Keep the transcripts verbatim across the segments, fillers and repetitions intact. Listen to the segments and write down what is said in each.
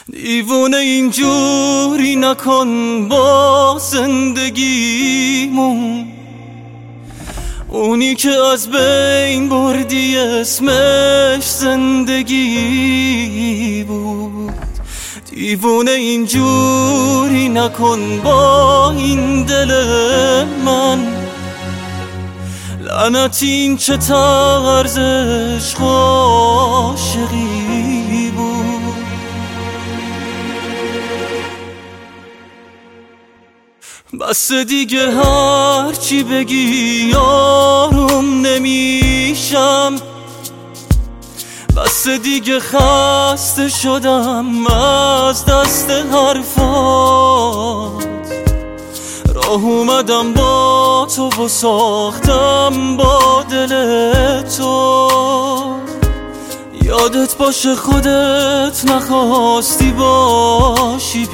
دیوونه اینجوری نکن با زندگیمون، اونی که از بین بردی اسمش زندگی بود. دیوونه اینجوری نکن با این دل من، لعنت این چه طرز عشق عاشقی بود. بس دیگه هرچی بگی آروم نمیشم، بس دیگه خسته شدم از دست حرفات. راه اومدم با تو و ساختم با دل تو، یادت باشه خودت نخواستی باشی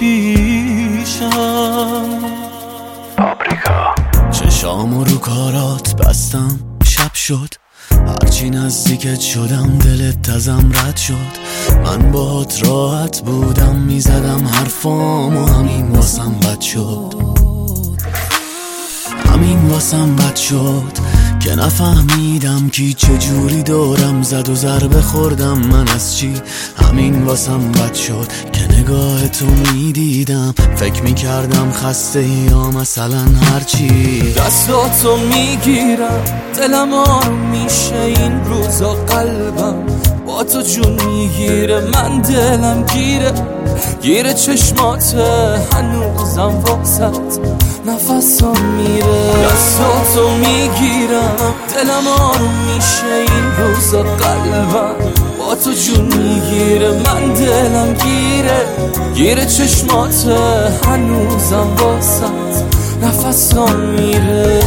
پیشم. پاپریکا. چشامو رو کارات بستم، شب شد هرچی نزدیکت شدم دلت ازم رد شد. من باهات راحت بودم میزدم حرفامو، همین واسم بد شد، همین واسم بد شد که نفهمیدم کی چجوری دورم زد و ضربه خوردم من از چی. همین واسم بد شد که نگاه تو میدیدم، فکر میکردم خسته یا مثلا هرچی. دستاتو میگیرم دلم آروم میشه این روزا، قلبم با تو جون میگیره، من دلم گیره گیره چشماته، هنوزم واسط نفسم میره. دستاتو میگیرم دلم آروم میشه این روزا، قلبم با تو جون میگیره، من دلم گیره گیره چشماته، هنوزم واسط نفسم میره.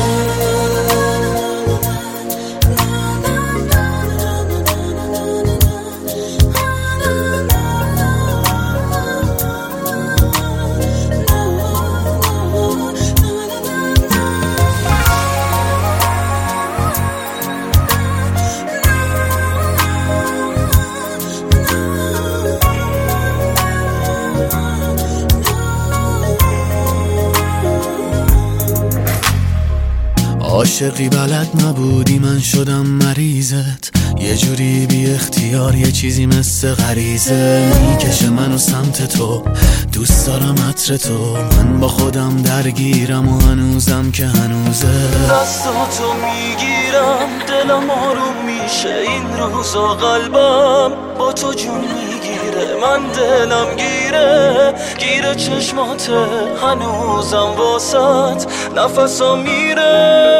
عاشقی بلد نبودی من شدم مریضت، یه جوری بی اختیار یه چیزی مثل غریزه میکشه منو سمت تو. دوست دارم عطر تو، من با خودم درگیرم و هنوزم که هنوزه. دستاتو میگیرم دلم آروم میشه این روزا، قلبم با تو جون میگیره، من دلم گیره گیره چشماته، هنوزم واسط نفسم میره.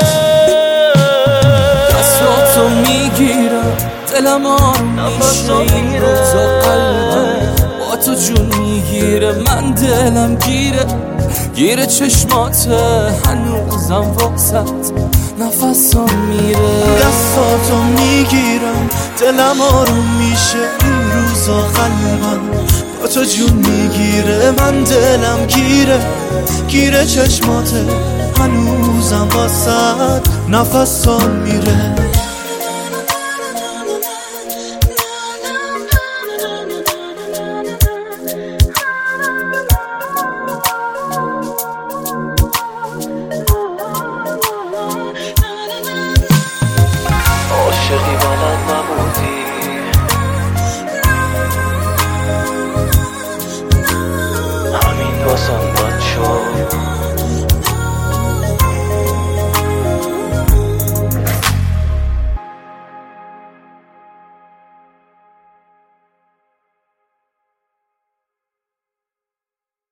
دستاتو میگیرم دلم آروم میشه این روزا، قلبم با تو جون میگیره، من دلم گیره گیره چشماته، هنوزم واسط نفسم میره. دستاتو میگیرم دلم آروم میشه این روزا، قلبم با تو جون میگیره، من دلم گیره گیره چشماته، هنوزم واسط نفسم میره. عاشقی بلد نبودی، همین واسم